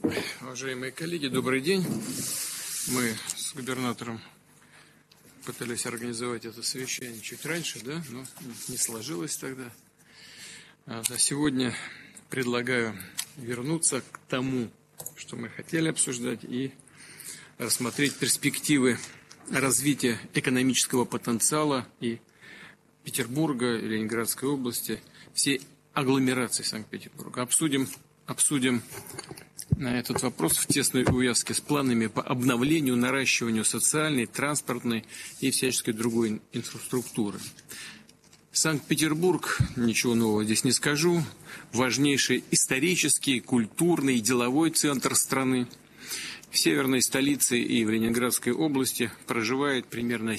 Уважаемые коллеги, добрый день. Мы с губернатором пытались организовать это совещание чуть раньше, да, но не сложилось тогда. А сегодня предлагаю вернуться к тому, что мы хотели обсуждать, и рассмотреть перспективы развития экономического потенциала и Петербурга, и Ленинградской области, всей агломерации Санкт-Петербурга. Обсудим на этот вопрос в тесной увязке с планами по обновлению, наращиванию социальной, транспортной и всяческой другой инфраструктуры. Санкт-Петербург, ничего нового здесь не скажу, важнейший исторический, культурный и деловой центр страны. В северной столице и в Ленинградской области проживает примерно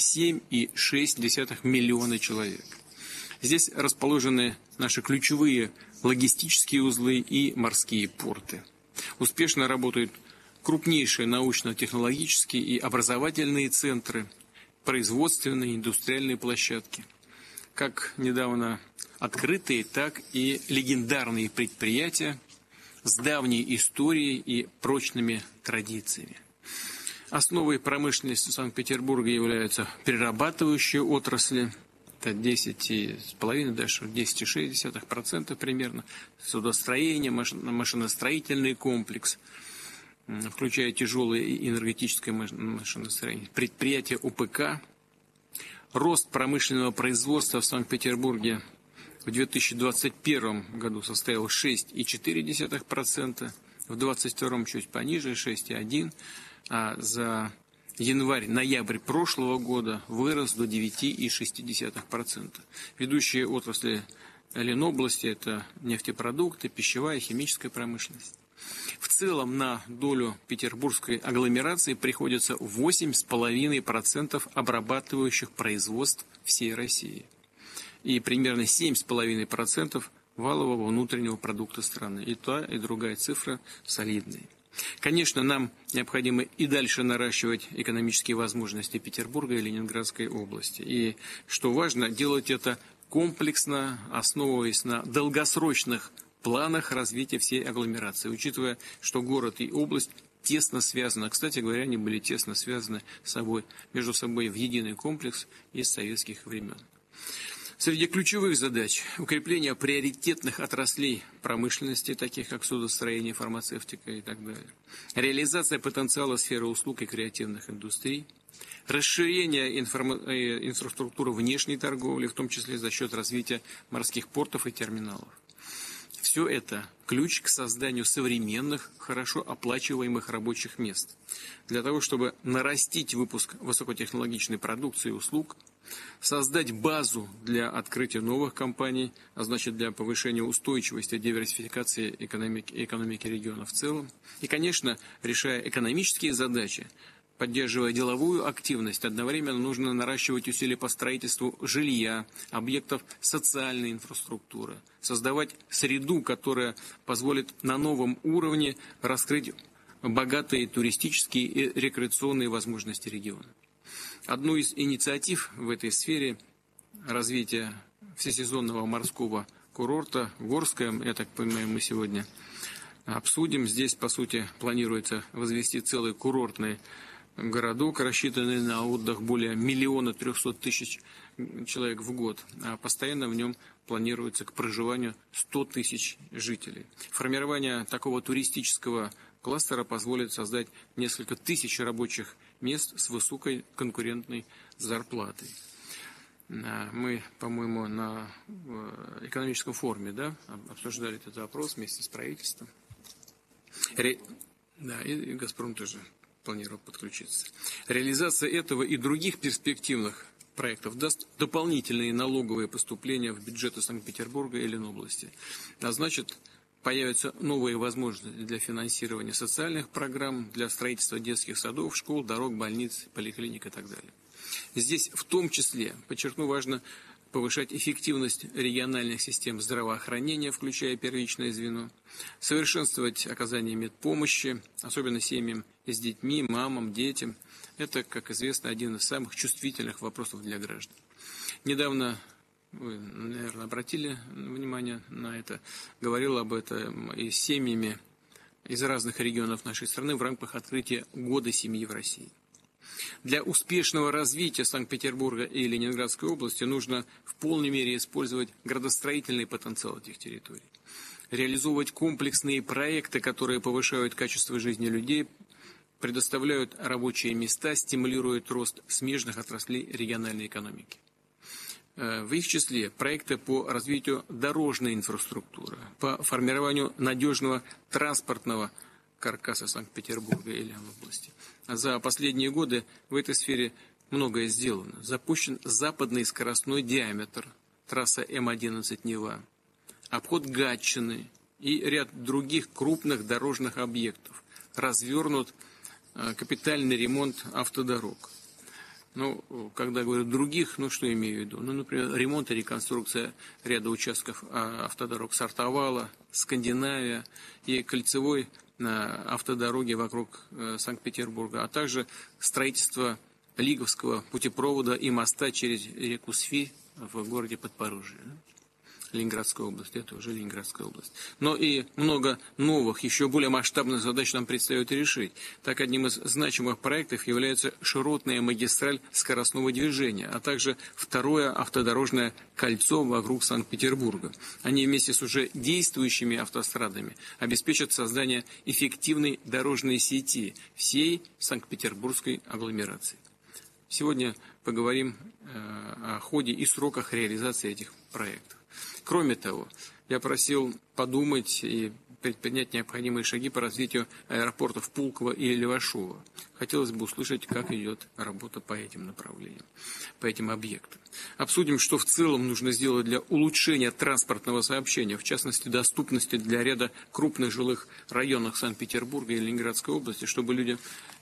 7,6 миллиона человек. Здесь расположены наши ключевые логистические узлы и морские порты. Успешно работают крупнейшие научно-технологические и образовательные центры, производственные и индустриальные площадки. Как недавно открытые, так и легендарные предприятия с давней историей и прочными традициями. Основой промышленности Санкт-Петербурга являются перерабатывающие отрасли, это 10,5, даже 10,6% примерно, судостроение, машиностроительный комплекс, включая тяжелое и энергетическое машиностроение, предприятия ОПК. Рост промышленного производства в Санкт-Петербурге в 2021 году составил 6,4%, в 2022 чуть пониже, 6,1%, а за январь-ноябрь прошлого года вырос до 9,6%. Ведущие отрасли Ленобласти – это нефтепродукты, пищевая и химическая промышленность. В целом на долю петербургской агломерации приходится 8,5% обрабатывающих производств всей России и примерно 7,5% валового внутреннего продукта страны. И та, и другая цифра солидные. Конечно, нам необходимо и дальше наращивать экономические возможности Петербурга и Ленинградской области. И, что важно, делать это комплексно, основываясь на долгосрочных планах развития всей агломерации, учитывая, что город и область тесно связаны. Кстати говоря, они были тесно связаны между собой в единый комплекс из советских времен. Среди ключевых задач укрепление приоритетных отраслей промышленности, таких как судостроение, фармацевтика и так далее. Реализация потенциала сферы услуг и креативных индустрий. Расширение инфраструктуры внешней торговли, в том числе за счет развития морских портов и терминалов. Все это ключ к созданию современных, хорошо оплачиваемых рабочих мест. Для того, чтобы нарастить выпуск высокотехнологичной продукции и услуг, создать базу для открытия новых компаний, а значит для повышения устойчивости и диверсификации экономики региона в целом. И, конечно, решая экономические задачи, поддерживая деловую активность, одновременно нужно наращивать усилия по строительству жилья, объектов социальной инфраструктуры, создавать среду, которая позволит на новом уровне раскрыть богатые туристические и рекреационные возможности региона. Одну из инициатив в этой сфере развития всесезонного морского курорта Горское, я так понимаю, мы сегодня обсудим. Здесь, по сути, планируется возвести целый курортный городок, рассчитанный на отдых более 1 300 000 человек в год, а постоянно в нем планируется к проживанию 100 000 жителей. Формирование такого туристического кластера позволит создать несколько тысяч рабочих мест с высокой конкурентной зарплатой. Мы, по-моему, на экономическом форуме, обсуждали этот вопрос вместе с правительством. И «Газпром» тоже планировал подключиться. Реализация этого и других перспективных проектов даст дополнительные налоговые поступления в бюджеты Санкт-Петербурга и Ленобласти. А значит, появятся новые возможности для финансирования социальных программ, для строительства детских садов, школ, дорог, больниц, поликлиник и так далее. Здесь в том числе, подчеркну, важно повышать эффективность региональных систем здравоохранения, включая первичное звено, совершенствовать оказание медпомощи, особенно семьям с детьми, мамам, детям. Это, как известно, один из самых чувствительных вопросов для граждан. Недавно, вы, наверное, обратили внимание на это, говорил об этом и с семьями из разных регионов нашей страны в рамках открытия Года семьи в России. Для успешного развития Санкт-Петербурга и Ленинградской области нужно в полной мере использовать градостроительный потенциал этих территорий, реализовывать комплексные проекты, которые повышают качество жизни людей, предоставляют рабочие места, стимулируют рост смежных отраслей региональной экономики. В их числе проекты по развитию дорожной инфраструктуры, по формированию надежного транспортного каркаса Санкт-Петербурга и области. За последние годы в этой сфере многое сделано. Запущен западный скоростной диаметр, трасса М11 Нева, обход Гатчины и ряд других крупных дорожных объектов. Развернут капитальный ремонт автодорог. Когда говорю других, что имею в виду? Например, ремонт и реконструкция ряда участков автодорог Сартовала, Скандинавия и кольцевой автодороги вокруг Санкт-Петербурга, а также строительство Лиговского путепровода и моста через реку Свирь в городе Подпорожье. Ленинградской области, это уже Ленинградская область. Но и много новых, еще более масштабных задач нам предстоит решить. Так, одним из значимых проектов является широтная магистраль скоростного движения, а также второе автодорожное кольцо вокруг Санкт-Петербурга. Они вместе с уже действующими автострадами обеспечат создание эффективной дорожной сети всей Санкт-Петербургской агломерации. Сегодня поговорим о ходе и сроках реализации этих проектов. Кроме того, я просил подумать и предпринять необходимые шаги по развитию аэропортов Пулково и Левашова. Хотелось бы услышать, как идет работа по этим направлениям, по этим объектам. Обсудим, что в целом нужно сделать для улучшения транспортного сообщения, в частности, доступности для ряда крупных жилых районов Санкт-Петербурга и Ленинградской области, чтобы людям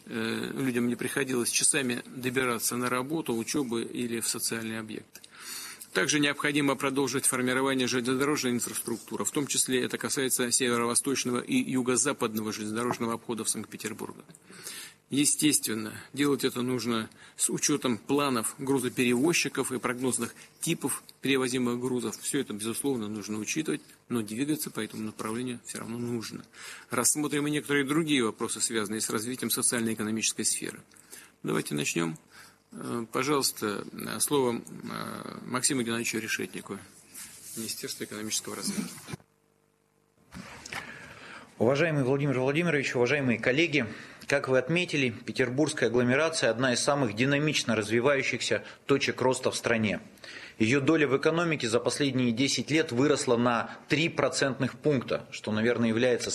не приходилось часами добираться на работу, учебу или в социальные объекты. Также необходимо продолжить формирование железнодорожной инфраструктуры, в том числе это касается северо-восточного и юго-западного железнодорожного обхода Санкт-Петербурга. Естественно, делать это нужно с учетом планов грузоперевозчиков и прогнозных типов перевозимых грузов. Все это, безусловно, нужно учитывать, но двигаться по этому направлению все равно нужно. Рассмотрим и некоторые другие вопросы, связанные с развитием социально-экономической сферы. Давайте начнем. Пожалуйста, слово Максиму Геннадьевичу Решетнику, Министерство экономического развития. Уважаемый Владимир Владимирович, уважаемые коллеги, как вы отметили, петербургская агломерация – одна из самых динамично развивающихся точек роста в стране. Ее доля в экономике за последние 10 лет выросла на 3 процентных пункта, что, наверное, является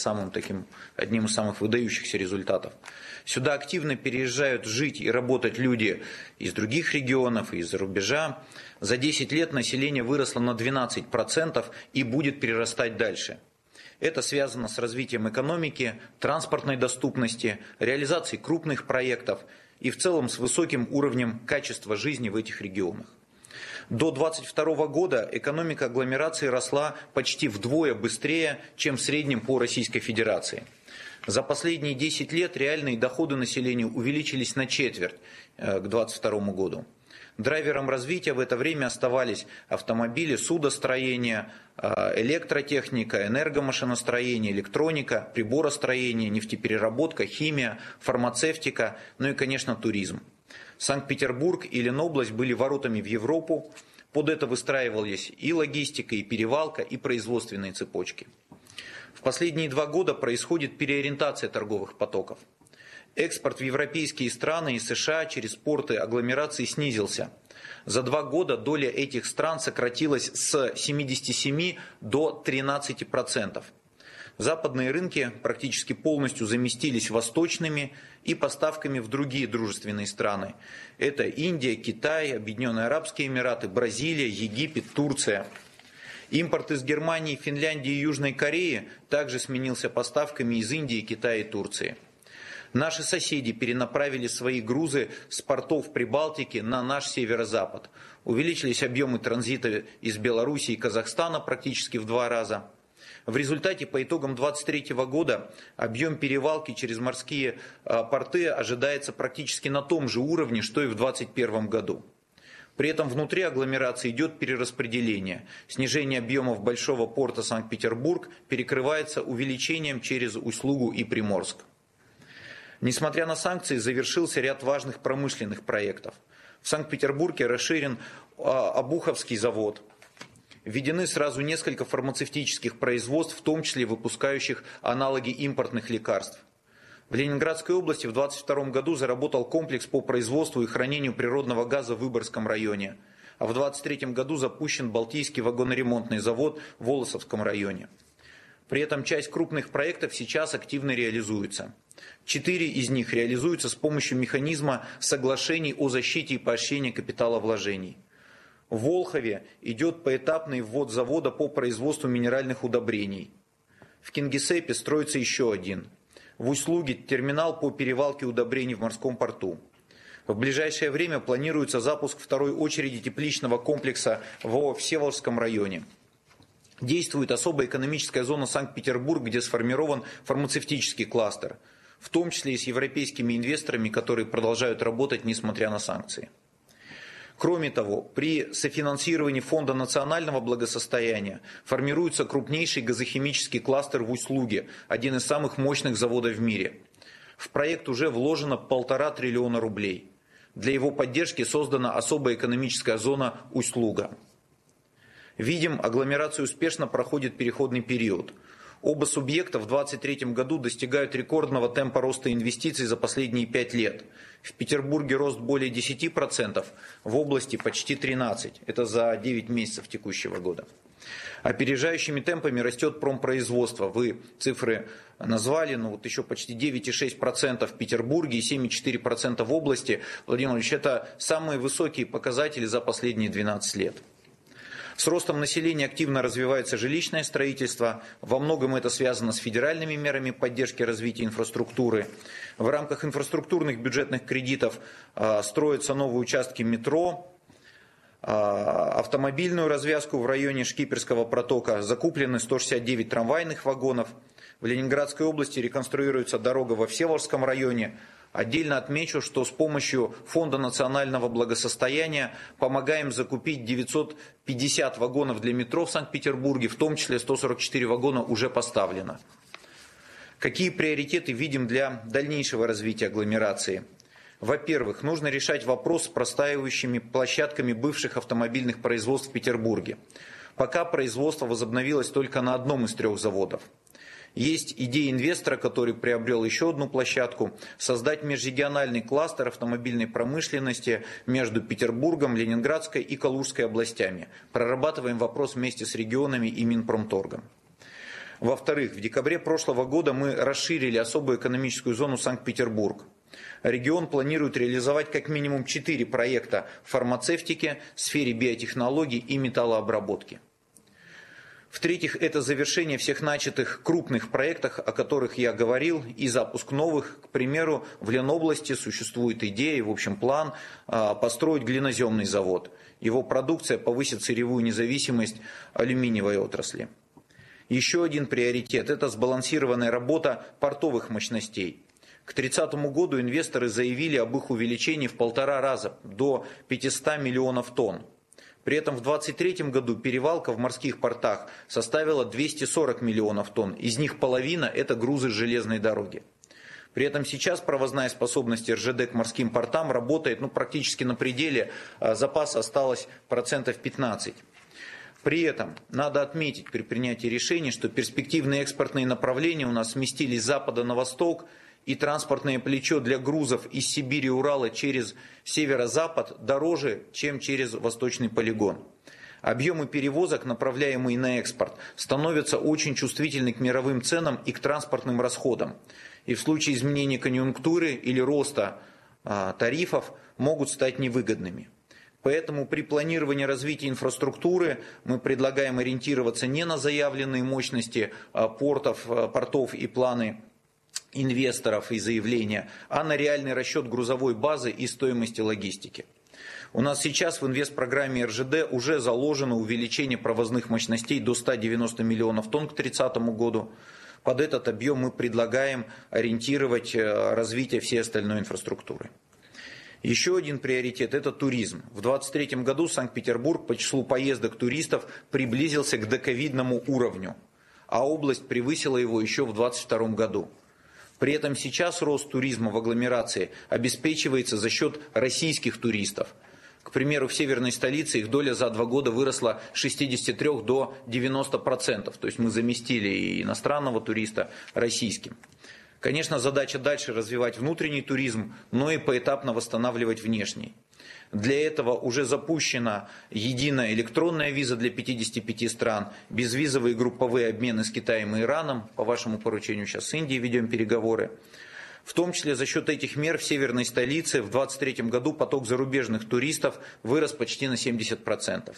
одним из самых выдающихся результатов. Сюда активно переезжают жить и работать люди из других регионов и из-за рубежа. За 10 лет население выросло на 12% и будет прирастать дальше. Это связано с развитием экономики, транспортной доступности, реализацией крупных проектов и в целом с высоким уровнем качества жизни в этих регионах. До 2022 года экономика агломерации росла почти вдвое быстрее, чем в среднем по Российской Федерации. За последние 10 лет реальные доходы населения увеличились на четверть к 2022 году. Драйвером развития в это время оставались автомобили, судостроение, электротехника, энергомашиностроение, электроника, приборостроение, нефтепереработка, химия, фармацевтика, и, конечно, туризм. Санкт-Петербург и Ленобласть были воротами в Европу, под это выстраивались и логистика, и перевалка, и производственные цепочки. В последние 2 года происходит переориентация торговых потоков. Экспорт в европейские страны и США через порты агломерации снизился. За 2 года доля этих стран сократилась с 77 до 13%. Западные рынки практически полностью заместились восточными и поставками в другие дружественные страны. Это Индия, Китай, Объединенные Арабские Эмираты, Бразилия, Египет, Турция. Импорт из Германии, Финляндии и Южной Кореи также сменился поставками из Индии, Китая и Турции. Наши соседи перенаправили свои грузы с портов Прибалтики на наш северо-запад. Увеличились объемы транзита из Белоруссии и Казахстана практически в 2 раза. В результате по итогам 2023 года объем перевалки через морские порты ожидается практически на том же уровне, что и в 2021 году. При этом внутри агломерации идет перераспределение. Снижение объемов большого порта Санкт-Петербург перекрывается увеличением через Усть-Лугу и Приморск. Несмотря на санкции, завершился ряд важных промышленных проектов. В Санкт-Петербурге расширен Обуховский завод. Введены сразу несколько фармацевтических производств, в том числе выпускающих аналоги импортных лекарств. В Ленинградской области в 2022 году заработал комплекс по производству и хранению природного газа в Выборгском районе, а в 2023 году запущен Балтийский вагоноремонтный завод в Волосовском районе. При этом часть крупных проектов сейчас активно реализуется. 4 из них реализуются с помощью механизма соглашений о защите и поощрении капиталовложений. В Волхове идет поэтапный ввод завода по производству минеральных удобрений. В Кингисеппе строится еще один. В Усть-Луге терминал по перевалке удобрений в морском порту. В ближайшее время планируется запуск второй очереди тепличного комплекса в Всеволожском районе. Действует особая экономическая зона Санкт-Петербург, где сформирован фармацевтический кластер, в том числе и с европейскими инвесторами, которые продолжают работать несмотря на санкции. Кроме того, при софинансировании Фонда национального благосостояния формируется крупнейший газохимический кластер в Усть-Луге, один из самых мощных заводов в мире. В проект уже вложено 1,5 триллиона рублей. Для его поддержки создана особая экономическая зона Усть-Луга. Видим, агломерация успешно проходит переходный период. Оба субъекта в 2023 году достигают рекордного темпа роста инвестиций за последние 5 лет. В Петербурге рост более 10%, в области почти 13%. Это за 9 месяцев текущего года. Опережающими темпами растет промпроизводство. Вы цифры назвали, но вот еще почти 9,6% в Петербурге и 7,4% в области. Владимир Владимирович, это самые высокие показатели за последние 12 лет. С ростом населения активно развивается жилищное строительство. Во многом это связано с федеральными мерами поддержки развития инфраструктуры. В рамках инфраструктурных бюджетных кредитов строятся новые участки метро, автомобильную развязку в районе Шкиперского протока, закуплены 169 трамвайных вагонов. В Ленинградской области реконструируется дорога во Всеволожском районе. Отдельно отмечу, что с помощью Фонда национального благосостояния помогаем закупить 950 вагонов для метро в Санкт-Петербурге, в том числе 144 вагона уже поставлено. Какие приоритеты видим для дальнейшего развития агломерации? Во-первых, нужно решать вопрос с простаивающими площадками бывших автомобильных производств в Петербурге. Пока производство возобновилось только на одном из 3 заводов. Есть идея инвестора, который приобрел еще одну площадку, создать межрегиональный кластер автомобильной промышленности между Петербургом, Ленинградской и Калужской областями. Прорабатываем вопрос вместе с регионами и Минпромторгом. Во-вторых, в декабре прошлого года мы расширили особую экономическую зону Санкт-Петербург. Регион планирует реализовать как минимум 4 проекта в фармацевтике, сфере биотехнологий и металлообработки. В-третьих, это завершение всех начатых крупных проектов, о которых я говорил, и запуск новых. К примеру, в Ленобласти существует идея, в общем план, построить глиноземный завод. Его продукция повысит сырьевую независимость алюминиевой отрасли. Еще один приоритет – это сбалансированная работа портовых мощностей. К 2030 году инвесторы заявили об их увеличении в 1,5 раза, до 500 миллионов тонн. При этом в 2023 году перевалка в морских портах составила 240 миллионов тонн, из них половина – это грузы с железной дороги. При этом сейчас провозная способность РЖД к морским портам работает практически на пределе, запаса осталось 15%. При этом надо отметить при принятии решений, что перспективные экспортные направления у нас сместились с запада на восток, и транспортное плечо для грузов из Сибири и Урала через северо-запад дороже, чем через восточный полигон. Объемы перевозок, направляемые на экспорт, становятся очень чувствительны к мировым ценам и к транспортным расходам. И в случае изменения конъюнктуры или роста тарифов могут стать невыгодными. Поэтому при планировании развития инфраструктуры мы предлагаем ориентироваться не на заявленные мощности портов и планы инвесторов и заявления, а на реальный расчет грузовой базы и стоимости логистики. У нас сейчас в инвестпрограмме РЖД уже заложено увеличение провозных мощностей до 190 миллионов тонн к 2030 году. Под этот объем мы предлагаем ориентировать развитие всей остальной инфраструктуры. Еще один приоритет – это туризм. В 2023 году Санкт-Петербург по числу поездок туристов приблизился к доковидному уровню, а область превысила его еще в 2022 году. При этом сейчас рост туризма в агломерации обеспечивается за счет российских туристов. К примеру, в северной столице их доля за 2 года выросла с 63 до 90%. То есть мы заместили и иностранного туриста российским. Конечно, задача дальше развивать внутренний туризм, но и поэтапно восстанавливать внешний. Для этого уже запущена единая электронная виза для 55 стран, безвизовые групповые обмены с Китаем и Ираном, по вашему поручению сейчас с Индией ведем переговоры. В том числе за счет этих мер в северной столице в 2023 году поток зарубежных туристов вырос почти на 70%.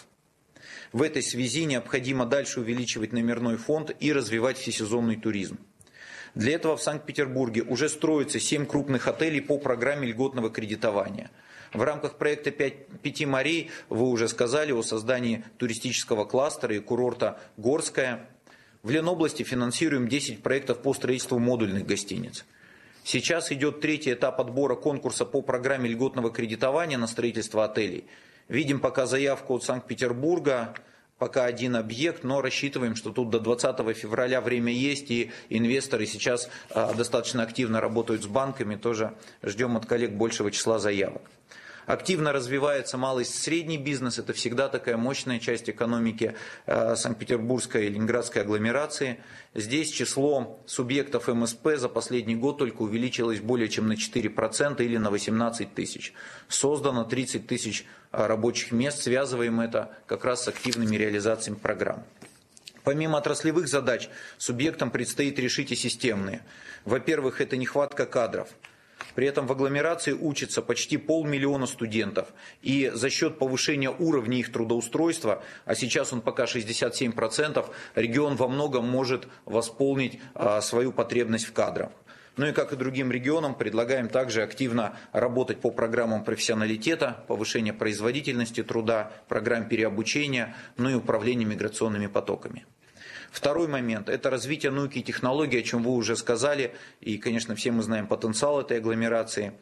В этой связи необходимо дальше увеличивать номерной фонд и развивать всесезонный туризм. Для этого в Санкт-Петербурге уже строится 7 крупных отелей по программе льготного кредитования. В рамках проекта «Пяти морей» вы уже сказали о создании туристического кластера и курорта «Горская». В Ленобласти финансируем 10 проектов по строительству модульных гостиниц. Сейчас идет 3-й этап отбора конкурса по программе льготного кредитования на строительство отелей. Видим пока заявку от Санкт-Петербурга. Пока один объект, но рассчитываем, что тут до 20 февраля время есть, и инвесторы сейчас достаточно активно работают с банками, тоже ждем от коллег большего числа заявок. Активно развивается малый и средний бизнес, это всегда такая мощная часть экономики Санкт-Петербургской и Ленинградской агломерации. Здесь число субъектов МСП за последний год только увеличилось более чем на 4% или на 18 тысяч. Создано 30 тысяч рабочих мест, связываем это как раз с активными реализациями программ. Помимо отраслевых задач, субъектам предстоит решить и системные. Во-первых, это нехватка кадров. При этом в агломерации учатся почти 500 000 студентов. И за счет повышения уровня их трудоустройства, а сейчас он пока 67%, регион во многом может восполнить свою потребность в кадрах. Ну и как и другим регионам, предлагаем также активно работать по программам профессионалитета, повышения производительности труда, программ переобучения, ну и управления миграционными потоками. Второй момент – это развитие науки и технологий, о чем вы уже сказали, и, конечно, все мы знаем потенциал этой агломерации.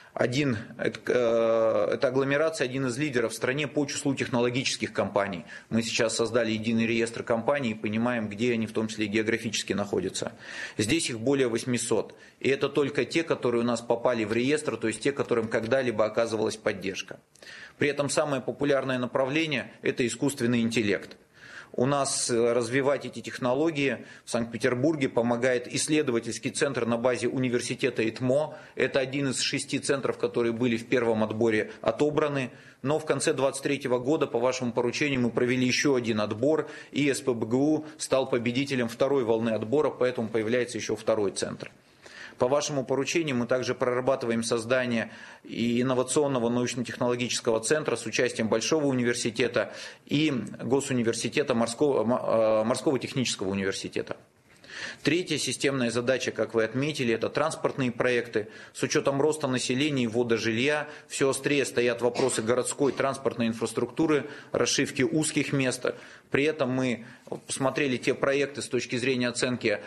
Эта агломерация один из лидеров в стране по числу технологических компаний. Мы сейчас создали единый реестр компаний и понимаем, где они в том числе и географически находятся. Здесь их более 800. И это только те, которые у нас попали в реестр, то есть те, которым когда-либо оказывалась поддержка. При этом самое популярное направление – это искусственный интеллект. У нас развивать эти технологии в Санкт-Петербурге помогает исследовательский центр на базе университета ИТМО. Это один из 6 центров, которые были в первом отборе отобраны. Но в конце 2023 года по вашему поручению мы провели еще один отбор, и СПбГУ стал победителем второй волны отбора, поэтому появляется еще второй центр. По вашему поручению мы также прорабатываем создание инновационного научно-технологического центра с участием Большого университета и Госуниверситета Морского технического университета. Третья системная задача, как вы отметили, это транспортные проекты. С учетом роста населения и ввода жилья все острее стоят вопросы городской транспортной инфраструктуры, расшивки узких мест. При этом мы посмотрели те проекты с точки зрения оценки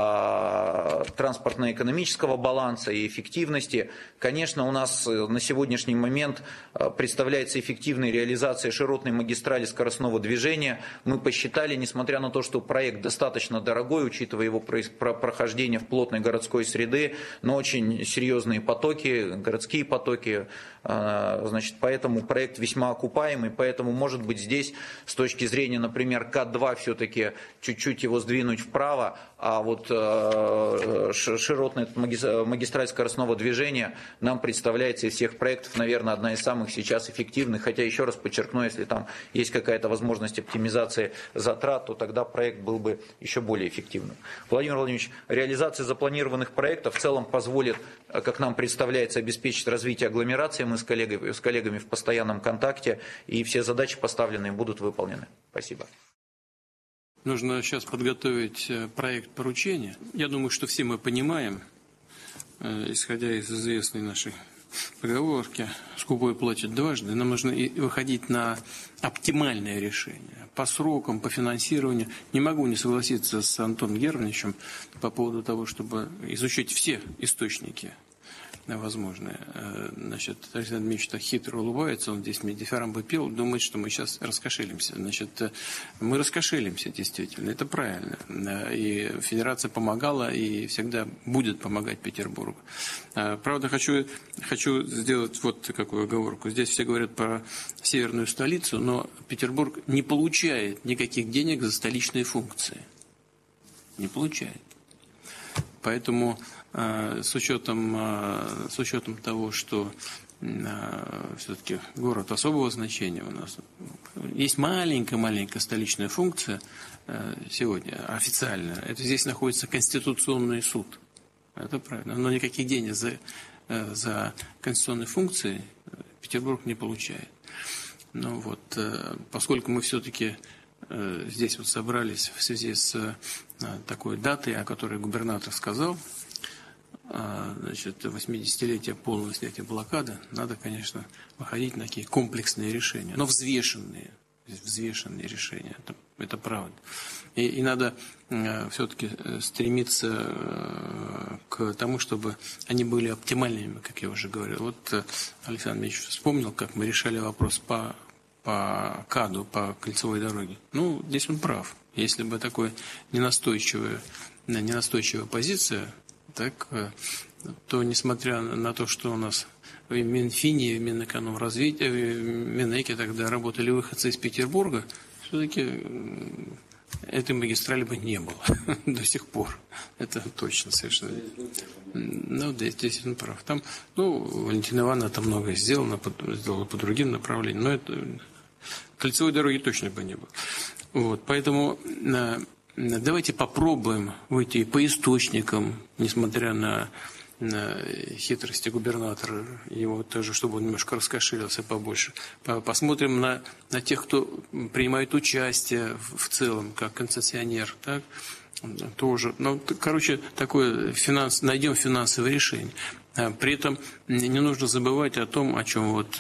транспортно-экономического баланса и эффективности. Конечно, у нас на сегодняшний момент представляется эффективной реализация широтной магистрали скоростного движения. Мы посчитали, несмотря на то, что проект достаточно дорогой, учитывая его прохождение в плотной городской среды, но очень серьезные потоки, городские потоки, значит, поэтому проект весьма окупаемый, поэтому, может быть, здесь с точки зрения, например, К2 все-таки чуть-чуть его сдвинуть вправо, а вот широтная магистраль скоростного движения нам представляется из всех проектов, наверное, одна из самых сейчас эффективных, хотя, еще раз подчеркну, если там есть какая-то возможность оптимизации затрат, то тогда проект был бы еще более эффективным. Владимир Владимирович, реализация запланированных проектов в целом позволит, как нам представляется, обеспечить развитие агломерации. Мы с коллегами в постоянном контакте, и все задачи поставленные будут выполнены. Спасибо. Нужно сейчас подготовить проект поручения. Я думаю, что все мы понимаем, исходя из известной нашей поговорки, скупой платит дважды, нам нужно выходить на оптимальное решение. По срокам, по финансированию. Не могу не согласиться с Антоном Германовичем по поводу того, чтобы изучить все источники возможное. Значит, Александр Дмитриевич так хитро улыбается, он здесь мне дифирамбы пел, думает, что мы сейчас раскошелимся. Значит, мы раскошелимся, действительно, это правильно. И Федерация помогала и всегда будет помогать Петербургу. Правда, хочу сделать вот какую оговорку. Здесь все говорят про северную столицу, но Петербург не получает никаких денег за столичные функции. Не получает. Поэтому с учетом того, что все-таки город особого значения у нас, есть маленькая за функция сегодня официальная. Это здесь находится Конституционный суд. Это правильно. Но никаких денег за конституционные функции Петербург не получает. Ну вот, поскольку мы все-таки здесь вот собрались в связи с такой датой, о которой губернатор сказал, значит, 80-летие полного снятия блокады, надо, конечно, выходить на такие комплексные решения, но взвешенные решения, это правда. И надо все-таки стремиться к тому, чтобы они были оптимальными, как я уже говорил. Вот Александр Ильич вспомнил, как мы решали вопрос по КАДу, по кольцевой дороге. Ну, здесь он прав. Если бы такая ненастойчивая позиция, так, то несмотря на то, что у нас в Минфине, в Минэкономразвитии, в Минэке тогда работали выходцы из Петербурга, все-таки этой магистрали бы не было до сих пор. Это точно совершенно. Ну, да, здесь он прав. Там, Валентина Ивановна там многое сделала по другим направлениям, но это кольцевой дороги точно бы не было. Вот, поэтому давайте попробуем выйти по источникам, несмотря на хитрости губернатора, его тоже, чтобы он немножко раскошелился побольше. Посмотрим на тех, кто принимает участие в целом, как концессионер, так, тоже. Ну, короче, найдем финансовое решение. При этом не нужно забывать о том, о чем вот,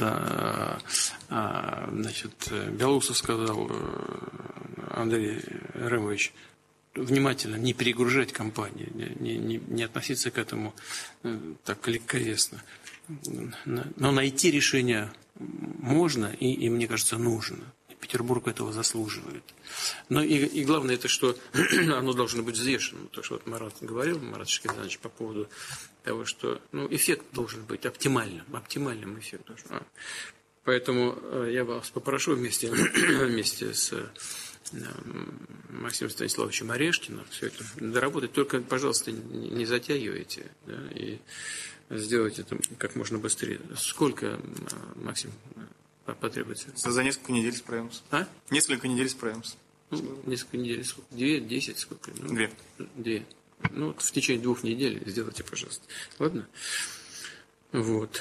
Белоусов сказал, Андрей Ремович, внимательно, не перегружать компании, не относиться к этому так легковесно. Но найти решение можно и мне кажется, нужно. Петербург этого заслуживает. Но и главное, это что оно должно быть взвешенным. То, что вот Марат говорил, Марат Шахриянович, по поводу того, что эффект должен быть оптимальным эффектом. Поэтому я вас попрошу вместе с Максимом Станиславовичем Орешкиным все это доработать. Только, пожалуйста, не затягивайте, да, и сделайте это как можно быстрее. Сколько, Максим, потребуется? За несколько недель справимся. Несколько недель справимся. Несколько недель. Сколько? 2, 10, сколько? 2. 2. Вот в течение 2 недель сделайте, пожалуйста. Ладно? Вот.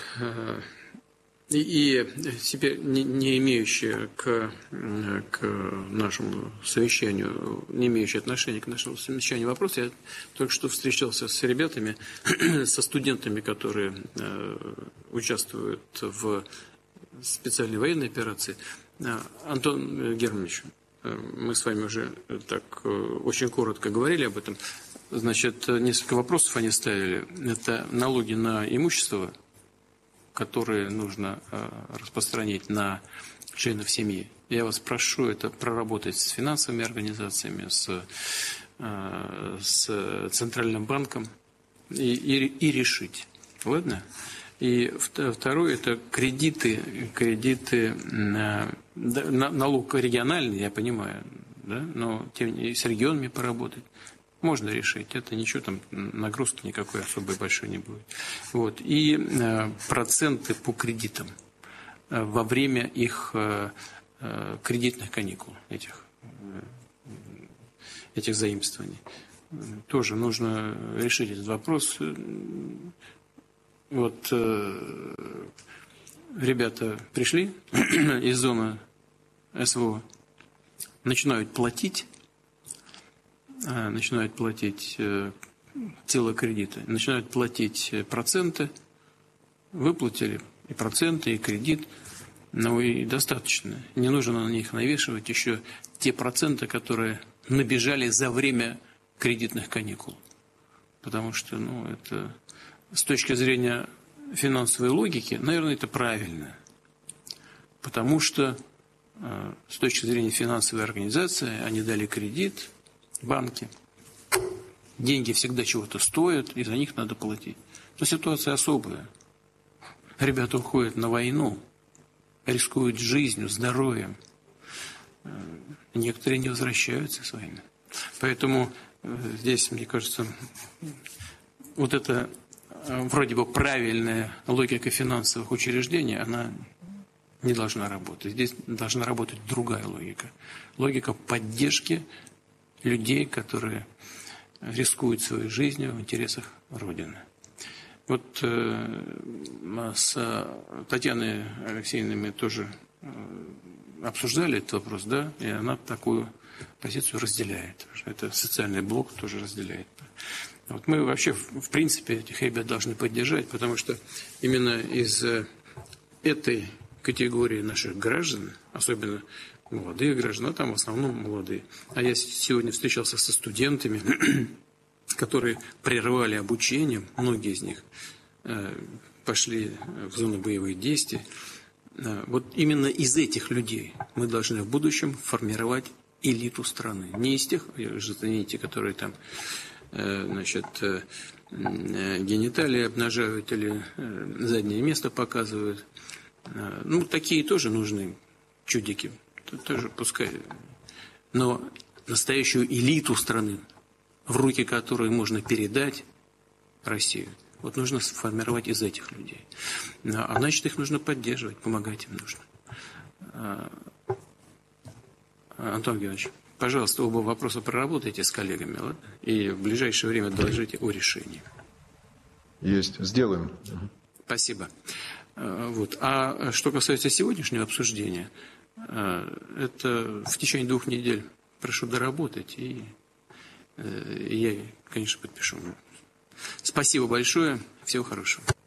И теперь не имеющие к нашему совещанию, не имеющие отношения к нашему совещанию вопрос, я только что встречался с ребятами, со студентами, которые участвуют в специальной военной операции. Антон Германович, мы с вами уже так очень коротко говорили об этом. Значит, несколько вопросов они ставили. Это налоги на имущество, которые нужно распространить на членов семьи. Я вас прошу это проработать с финансовыми организациями, с Центральным банком и решить. Ладно? И второе, это кредиты, налог региональный, я понимаю, да? Но с регионами поработать. Можно решить, это ничего там, нагрузки никакой особой большой не будет. Вот. И проценты по кредитам во время их кредитных каникул, этих заимствований. Тоже нужно решить этот вопрос. Вот ребята пришли из зоны СВО, начинают платить тело кредита, начинают платить проценты, выплатили и проценты, и кредит, но и достаточно. Не нужно на них навешивать еще те проценты, которые набежали за время кредитных каникул. Потому что, это с точки зрения финансовой логики, наверное, это правильно. Потому что с точки зрения финансовой организации они дали кредит, банки. Деньги всегда чего-то стоят, и за них надо платить. Но ситуация особая. Ребята уходят на войну, рискуют жизнью, здоровьем. Некоторые не возвращаются с войны. Поэтому здесь, мне кажется, вот эта вроде бы правильная логика финансовых учреждений, она не должна работать. Здесь должна работать другая логика. Логика поддержки людей, которые рискуют своей жизнью в интересах Родины. Вот с Татьяной Алексеевной мы тоже обсуждали этот вопрос, да, и она такую позицию разделяет. Это социальный блок тоже разделяет. Вот мы вообще, в принципе, этих ребят должны поддержать, потому что именно из этой категории наших граждан, особенно молодые граждане, а там в основном молодые. А я сегодня встречался со студентами, которые прервали обучение, многие из них пошли в зону боевых действий. Вот именно из этих людей мы должны в будущем формировать элиту страны. Не из тех, знаете, которые там, значит, гениталии обнажают или заднее место показывают. Ну, такие тоже нужны чудики. Тоже пускай. Но настоящую элиту страны, в руки которой можно передать Россию, вот нужно сформировать из этих людей. А значит, их нужно поддерживать, помогать им нужно. Антон Геннадьевич, пожалуйста, оба вопроса проработайте с коллегами, ладно? И в ближайшее время доложите о решении. Есть. Сделаем. Спасибо. Вот. А что касается сегодняшнего обсуждения, это в течение 2 недель прошу доработать, и я, конечно, подпишу. Спасибо большое. Всего хорошего.